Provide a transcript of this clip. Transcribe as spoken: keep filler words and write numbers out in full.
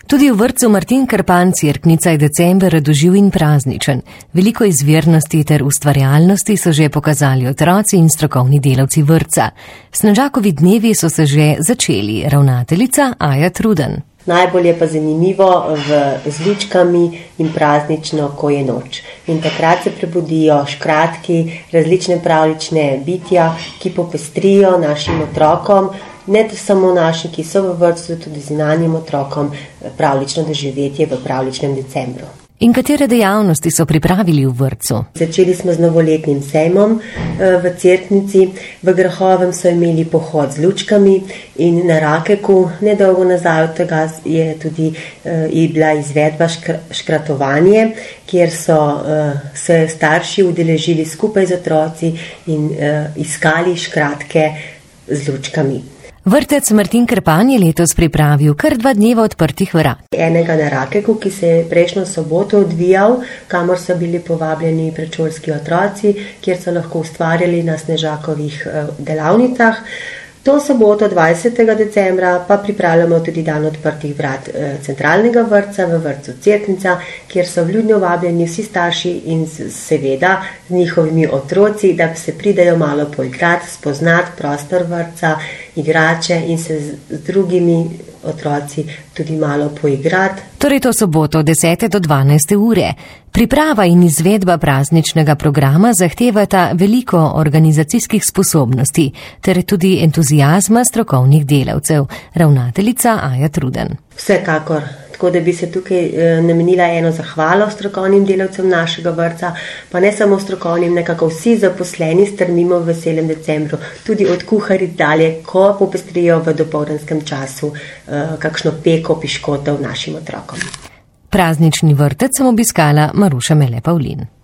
Tudi v vrtcu Martin Krpan Cerknica je december radoživ in prazničen. Veliko izvirnosti ter ustvarjalnosti so že pokazali otroci in strokovni delavci vrtca. Snežakovi dnevi so se že začeli, ravnateljica Aja Truden. Najbolj je pa zanimivo v, z lučkami in praznično, ko je noč. In takrat se prebudijo škratki, različne pravljične bitja, ki popestrijo našim otrokom, ne samo našim, ki so v vrtcu, tudi zunanjim otrokom, pravljično doživetje v pravljičnem decembru. In katere dejavnosti so pripravili v vrtcu? Začeli smo z novoletnim sejmom v Cerknici. V Grahovem so imeli pohod z lučkami in na Rakeku nedolgo nazaj od tega je tudi je bila izvedba škratovanje, kjer so se starši udeležili skupaj z otroci in iskali škratke z lučkami. Vrtec Martin Krpan je letos pripravil kar dva dneva odprtih vrat. Enega na Rakeku, ki se je prejšnjo soboto odvijal, kamor so bili povabljeni predšolski otroci, kjer so lahko ustvarjali na snežakovih delavnicah. To soboto dvajsetega decembra pa pripravljamo tudi dan odprtih vrat centralnega vrtca v vrtcu Cerknica, kjer so vljudno vabljeni vsi starši in seveda z njihovimi otroci, da se pridejo malo poigrati, spoznati prostor vrtca, igrače in se z drugimi otroci tudi malo poigrati. Torej to soboto od desete do dvanajste ure. Priprava in izvedba prazničnega programa zahtevata veliko organizacijskih sposobnosti ter tudi entuziazma strokovnih delavcev, ravnateljica Aja Truden. Vsekakor. Tako da bi se tukaj namenila eno zahvalo strokovnim delavcem našega vrtca, pa ne samo strokovnim, nekako vsi zaposleni strmimo v veselem decembru, tudi od kuharic dalje, ko popestrijo v dopoldanskem času kakšno peko piškotov našim otrokom. Praznični vrtec sem obiskala Maruša Mele Pavlin.